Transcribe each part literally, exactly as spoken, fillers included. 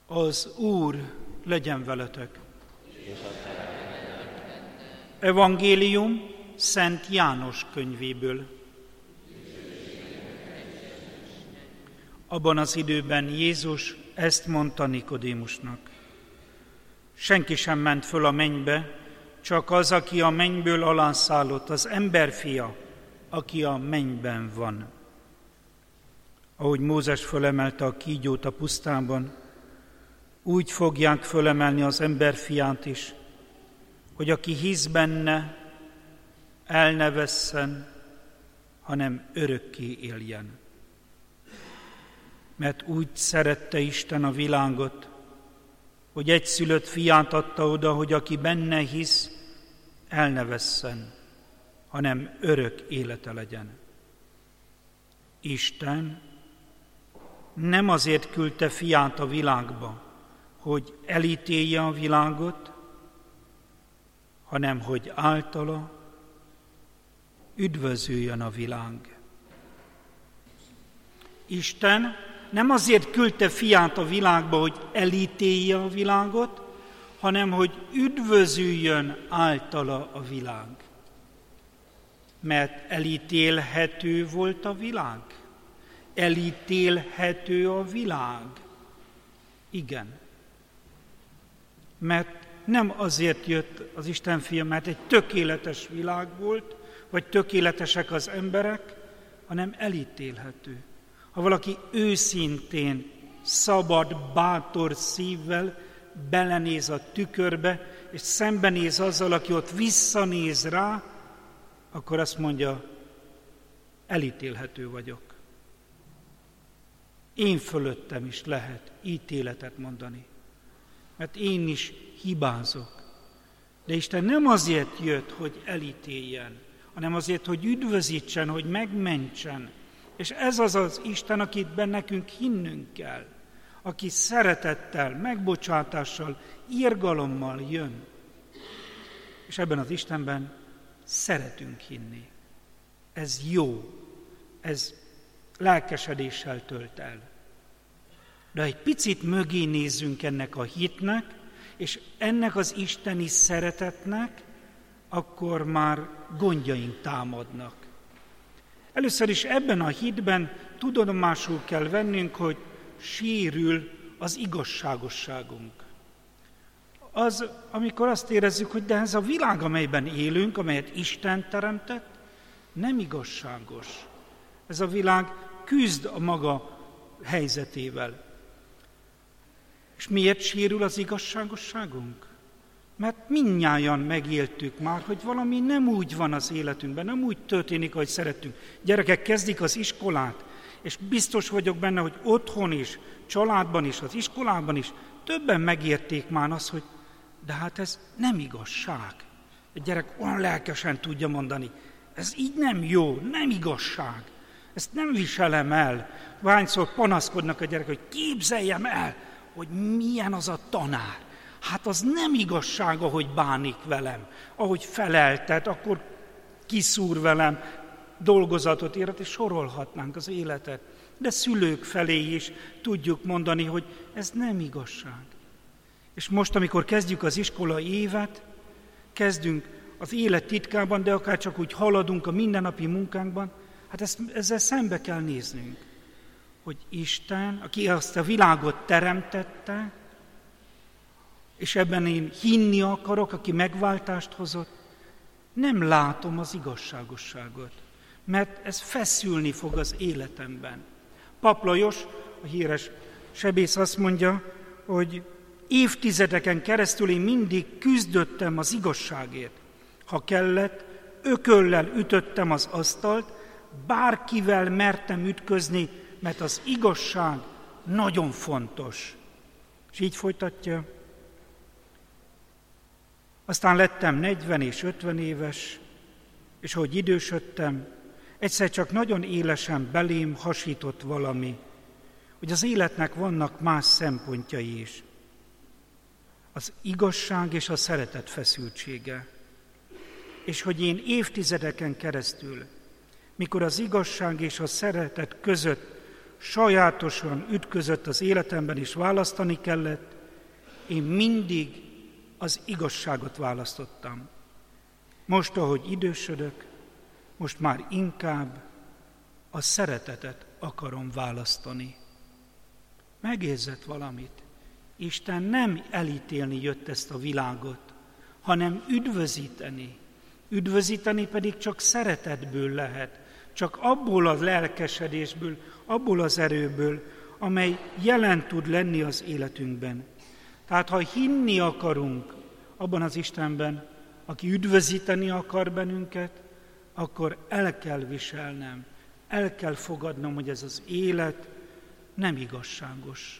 Az Úr legyen veletek. Evangélium Szent János könyvéből. Abban az időben Jézus ezt mondta Nikodémusnak. Senki sem ment föl a mennybe, csak az, aki a mennyből alászállott, az emberfia, aki a mennyben van. Ahogy Mózes fölemelte a kígyót a pusztában, úgy fogják fölemelni az emberfiát is, hogy aki hisz benne, el ne vesszen, hanem örökké éljen. Mert úgy szerette Isten a világot, hogy egyszülött fiát adta oda, hogy aki benne hisz, el ne vesszen, hanem örök élete legyen. Isten nem azért küldte fiát a világba, hogy elítélje a világot, hanem hogy általa üdvözüljön a világ. Isten nem azért küldte fiát a világba, hogy elítélje a világot, hanem hogy üdvözüljön általa a világ. Mert elítélhető volt a világ. Elítélhető a világ. Igen. Mert nem azért jött az Isten fia, mert egy tökéletes világ volt, vagy tökéletesek az emberek, hanem elítélhető. Ha valaki őszintén, szabad, bátor szívvel belenéz a tükörbe, és szembenéz azzal, aki ott visszanéz rá, akkor azt mondja, elítélhető vagyok. Én fölöttem is lehet ítéletet mondani, mert én is hibázok. De Isten nem azért jött, hogy elítéljen, hanem azért, hogy üdvözítsen, hogy megmentsen. És ez az az Isten, akitben nekünk hinnünk kell, aki szeretettel, megbocsátással, irgalommal jön. És ebben az Istenben szeretünk hinni. Ez jó, ez lelkesedéssel tölt el. De egy picit mögé nézzünk ennek a hitnek, és ennek az isteni szeretetnek, akkor már gondjaink támadnak. Először is ebben a hitben tudomásul kell vennünk, hogy sérül az igazságosságunk. Az, amikor azt érezzük, hogy de ez a világ, amelyben élünk, amelyet Isten teremtett, nem igazságos. Ez a világ küzd a maga helyzetével. És miért sérül az igazságosságunk? Mert mindnyájan megéltük már, hogy valami nem úgy van az életünkben, nem úgy történik, ahogy szerettünk. Gyerekek kezdik az iskolát, és biztos vagyok benne, hogy otthon is, családban is, az iskolában is többen megérték már azt, hogy de hát ez nem igazság. Egy gyerek olyan lelkesen tudja mondani, ez így nem jó, nem igazság. Ezt nem viselem el. Hányszor panaszkodnak a gyerekek, hogy képzeljem el, hogy milyen az a tanár. Hát az nem igazság, ahogy bánik velem, ahogy feleltet, akkor kiszúr velem, dolgozatot írat, és sorolhatnánk az életet. De szülők felé is tudjuk mondani, hogy ez nem igazság. És most, amikor kezdjük az iskolai évet, kezdünk az élet titkában, de akár csak úgy haladunk a mindennapi munkánkban, hát ezt, ezzel szembe kell néznünk, hogy Isten, aki azt a világot teremtette, és ebben én hinni akarok, aki megváltást hozott, nem látom az igazságosságot, mert ez feszülni fog az életemben. Pap Lajos, a híres sebész azt mondja, hogy évtizedeken keresztül én mindig küzdöttem az igazságért. Ha kellett, ököllel ütöttem az asztalt, bárkivel mertem ütközni, mert az igazság nagyon fontos. És így folytatja. Aztán lettem negyven és ötven éves, és ahogy idősödtem, egyszer csak nagyon élesen belém hasított valami, hogy az életnek vannak más szempontjai is. Az igazság és a szeretet feszültsége. És hogy én évtizedeken keresztül, mikor az igazság és a szeretet között sajátosan ütközött az életemben, és választani kellett, én mindig az igazságot választottam. Most, ahogy idősödök, most már inkább a szeretetet akarom választani. Megérzett valamit? Isten nem elítélni jött ezt a világot, hanem üdvözíteni. Üdvözíteni pedig csak szeretetből lehet, csak abból a lelkesedésből, abból az erőből, amely jelen tud lenni az életünkben. Tehát ha hinni akarunk abban az Istenben, aki üdvözíteni akar bennünket, akkor el kell viselnem, el kell fogadnom, hogy ez az élet nem igazságos.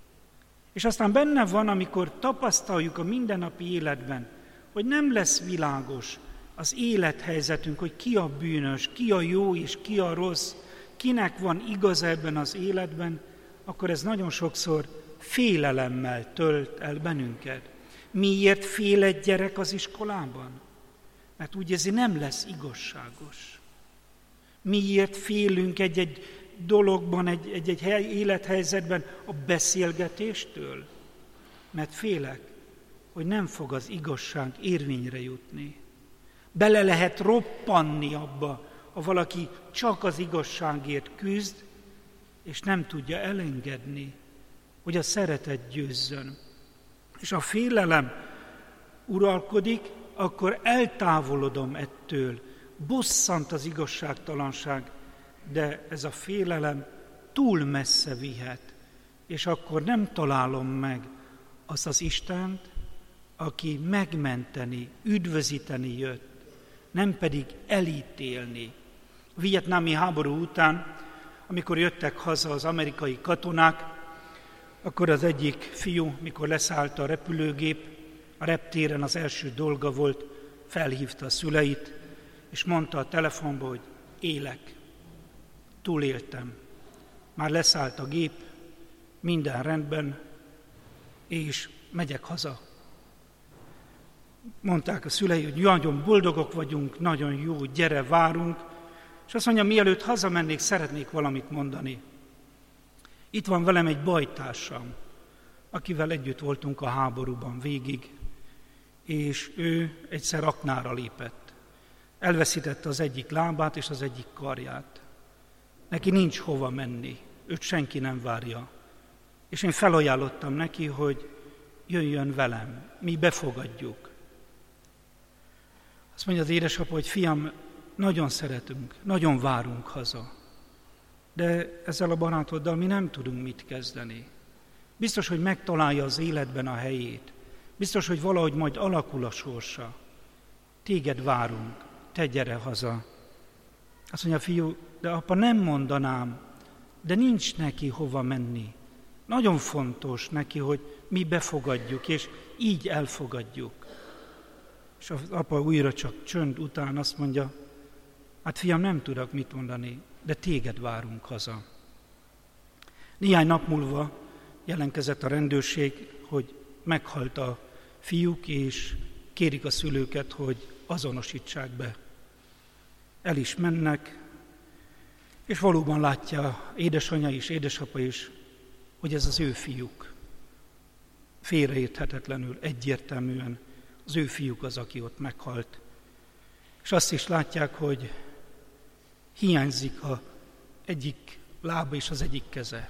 És aztán benne van, amikor tapasztaljuk a mindennapi életben, hogy nem lesz világos az élethelyzetünk, hogy ki a bűnös, ki a jó és ki a rossz, kinek van igaz ebben az életben, akkor ez nagyon sokszor félelemmel tölt el bennünket. Miért fél egy gyerek az iskolában? Mert úgy érzi, nem lesz igazságos. Miért félünk egy-egy dologban, egy-egy élethelyzetben a beszélgetéstől? Mert félek, hogy nem fog az igazság érvényre jutni. Bele lehet roppanni abba, ha valaki csak az igazságért küzd, és nem tudja elengedni, hogy a szeretet győzzön. És a félelem uralkodik, akkor eltávolodom ettől, bosszant az igazságtalanság, de ez a félelem túl messze vihet, és akkor nem találom meg azt az Istent, aki megmenteni, üdvözíteni jött, nem pedig elítélni. A vietnámi háború után, amikor jöttek haza az amerikai katonák, akkor az egyik fiú, mikor leszállt a repülőgép, a reptéren az első dolga volt, felhívta a szüleit, és mondta a telefonba, hogy élek, túléltem. Már leszállt a gép, minden rendben, és megyek haza. Mondták a szülei, hogy nagyon boldogok vagyunk, nagyon jó, gyere, várunk. És azt mondja, mielőtt hazamennék, szeretnék valamit mondani. Itt van velem egy bajtársam, akivel együtt voltunk a háborúban végig, és ő egyszer aknára lépett. Elveszítette az egyik lábát és az egyik karját. Neki nincs hova menni, őt senki nem várja. És én felajánlottam neki, hogy jöjjön velem, mi befogadjuk. Azt mondja az édesapa, hogy fiam, nagyon szeretünk, nagyon várunk haza. De ezzel a barátoddal mi nem tudunk mit kezdeni. Biztos, hogy megtalálja az életben a helyét. Biztos, hogy valahogy majd alakul a sorsa. Téged várunk, te gyere haza. Azt mondja, fiú, de apa, nem mondanám, de nincs neki hova menni. Nagyon fontos neki, hogy mi befogadjuk, és így elfogadjuk. És az apa újra csak csönd után azt mondja, hát fiam, nem tudok mit mondani, de téged várunk haza. Néhány nap múlva jelentkezett a rendőrség, hogy meghalt a fiúk, és kérik a szülőket, hogy azonosítsák be. El is mennek, és valóban látja édesanyja és édesapa is, hogy ez az ő fiúk. Félreérthetetlenül, egyértelműen az ő fiúk az, aki ott meghalt. És azt is látják, hogy hiányzik az egyik lába és az egyik keze.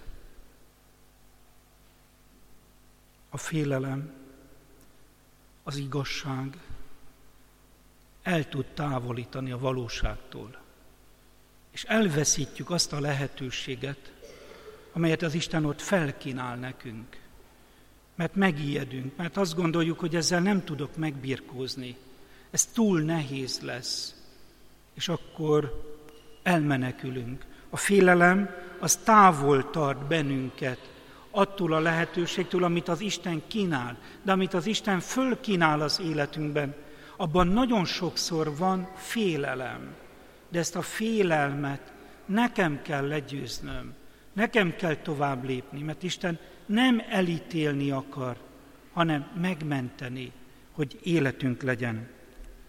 A félelem, az igazság el tud távolítani a valóságtól. És elveszítjük azt a lehetőséget, amelyet az Isten ott felkínál nekünk. Mert megijedünk, mert azt gondoljuk, hogy ezzel nem tudok megbirkózni. Ez túl nehéz lesz. És akkor elmenekülünk. A félelem az távol tart bennünket attól a lehetőségtől, amit az Isten kínál, de amit az Isten fölkínál az életünkben, abban nagyon sokszor van félelem. De ezt a félelmet nekem kell legyőznöm, nekem kell tovább lépni, mert Isten nem elítélni akar, hanem megmenteni, hogy életünk legyen.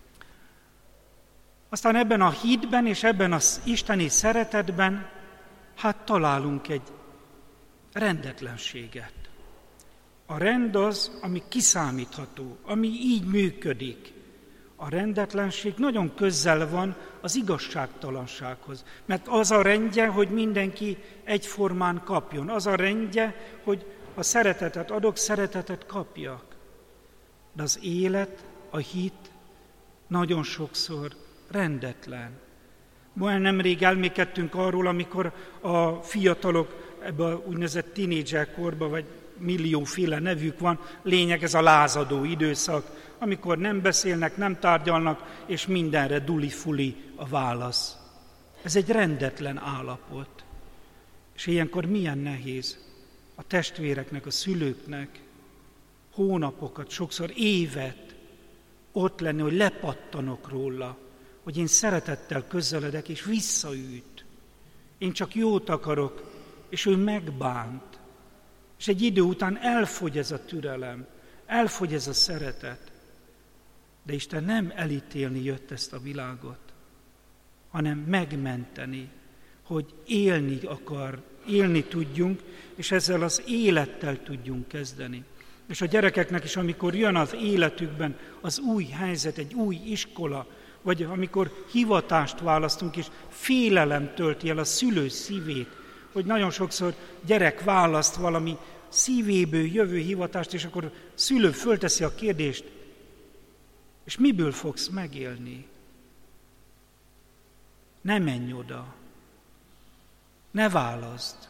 Aztán ebben a hitben és ebben az isteni szeretetben hát találunk egy rendetlenséget. A rend az, ami kiszámítható, ami így működik. A rendetlenség nagyon közel van az igazságtalansághoz, mert az a rendje, hogy mindenki egyformán kapjon. Az a rendje, hogy ha szeretetet adok, szeretetet kapjak. De az élet, a hit nagyon sokszor rendetlen. Olyan nemrég elmékedtünk arról, amikor a fiatalok ebben a úgynevezett tínédzser korban, vagy millióféle nevük van, lényeg ez a lázadó időszak, amikor nem beszélnek, nem tárgyalnak, és mindenre duli-fuli a válasz. Ez egy rendetlen állapot. És ilyenkor milyen nehéz a testvéreknek, a szülőknek hónapokat, sokszor évet ott lenni, hogy lepattanok róla, hogy én szeretettel közeledek, és visszaüt. Én csak jót akarok, és ő megbánt. És egy idő után elfogy ez a türelem, elfogy ez a szeretet. De Isten nem elítélni jött ezt a világot, hanem megmenteni, hogy élni akar, élni tudjunk, és ezzel az élettel tudjunk kezdeni. És a gyerekeknek is, amikor jön az életükben az új helyzet, egy új iskola, vagy amikor hivatást választunk, és félelem tölti el a szülő szívét, hogy nagyon sokszor gyerek választ valami szívéből jövő hivatást, és akkor szülő fölteszi a kérdést, és miből fogsz megélni? Ne menj oda, ne válaszd.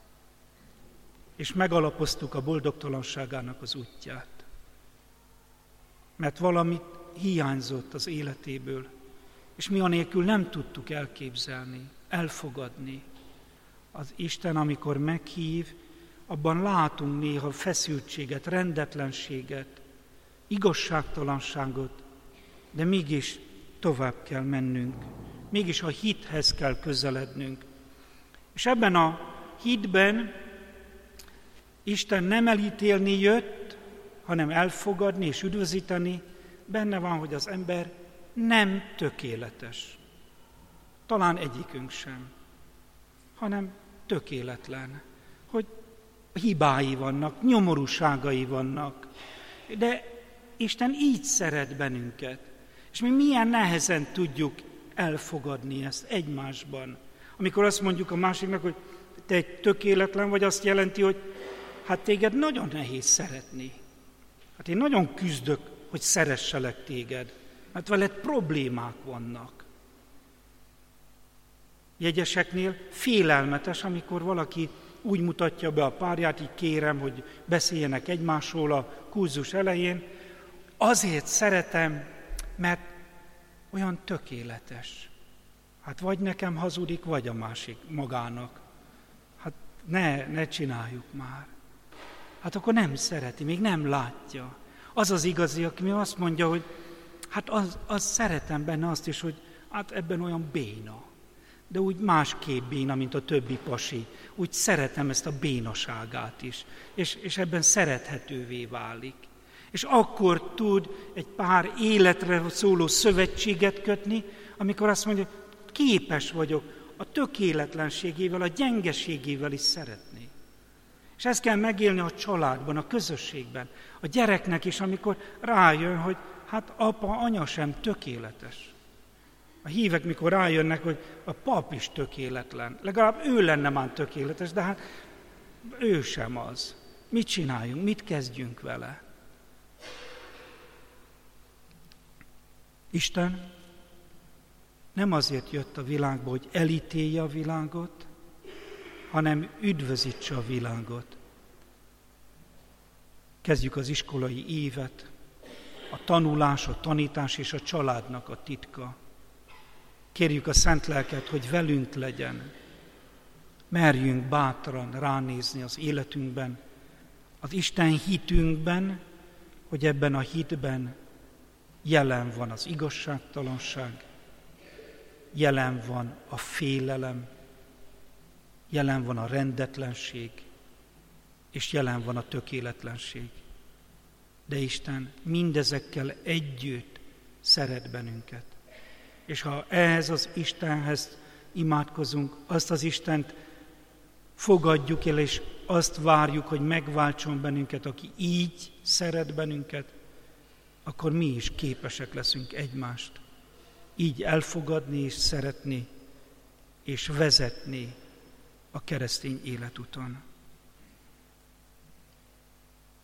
És megalapoztuk a boldogtalanságának az útját. Mert valamit hiányzott az életéből, és mi anélkül nem tudtuk elképzelni, elfogadni. Az Isten, amikor meghív, abban látunk néha feszültséget, rendetlenséget, igazságtalanságot, de mégis tovább kell mennünk, mégis a hithez kell közelednünk. És ebben a hitben Isten nem elítélni jött, hanem elfogadni és üdvözíteni, benne van, hogy az ember nem tökéletes. Talán egyikünk sem, hanem tökéletlen, hogy hibái vannak, nyomorúságai vannak. De Isten így szeret bennünket, és mi milyen nehezen tudjuk elfogadni ezt egymásban. Amikor azt mondjuk a másiknak, hogy te egy tökéletlen vagy, azt jelenti, hogy hát téged nagyon nehéz szeretni. Hát én nagyon küzdök, hogy szeresselek téged, mert veled problémák vannak. Jegyeseknél félelmetes, amikor valaki úgy mutatja be a párját, így kérem, hogy beszéljenek egymásról a kurzus elején. Azért szeretem, mert olyan tökéletes. Hát vagy nekem hazudik, vagy a másik magának. Hát ne, ne csináljuk már. Hát akkor nem szereti, még nem látja. Az az igazi, aki azt mondja, hogy hát az, az szeretem benne azt is, hogy hát ebben olyan béna. De úgy másképp béna, mint a többi pasi. Úgy szeretem ezt a bénaságát is. És, és ebben szerethetővé válik. És akkor tud egy pár életre szóló szövetséget kötni, amikor azt mondja, hogy képes vagyok a tökéletlenségével, a gyengeségével is szeretni. És ezt kell megélni a családban, a közösségben, a gyereknek is, amikor rájön, hogy hát apa, anya sem tökéletes. A hívek, mikor rájönnek, hogy a pap is tökéletlen, legalább ő lenne már tökéletes, de hát ő sem az. Mit csináljunk, mit kezdjünk vele? Isten nem azért jött a világba, hogy elítélje a világot, hanem üdvözítse a világot. Kezdjük az iskolai évet, a tanulás, a tanítás és a családnak a titka. Kérjük a Szent Lelket, hogy velünk legyen. Merjünk bátran ránézni az életünkben, az Isten hitünkben, hogy ebben a hitben jelen van az igazságtalanság, jelen van a félelem, jelen van a rendetlenség, és jelen van a tökéletlenség. De Isten mindezekkel együtt szeret bennünket. És ha ehhez az Istenhez imádkozunk, azt az Istent fogadjuk el, és azt várjuk, hogy megváltson bennünket, aki így szeret bennünket, akkor mi is képesek leszünk egymást így elfogadni és szeretni, és vezetni a keresztény életúton.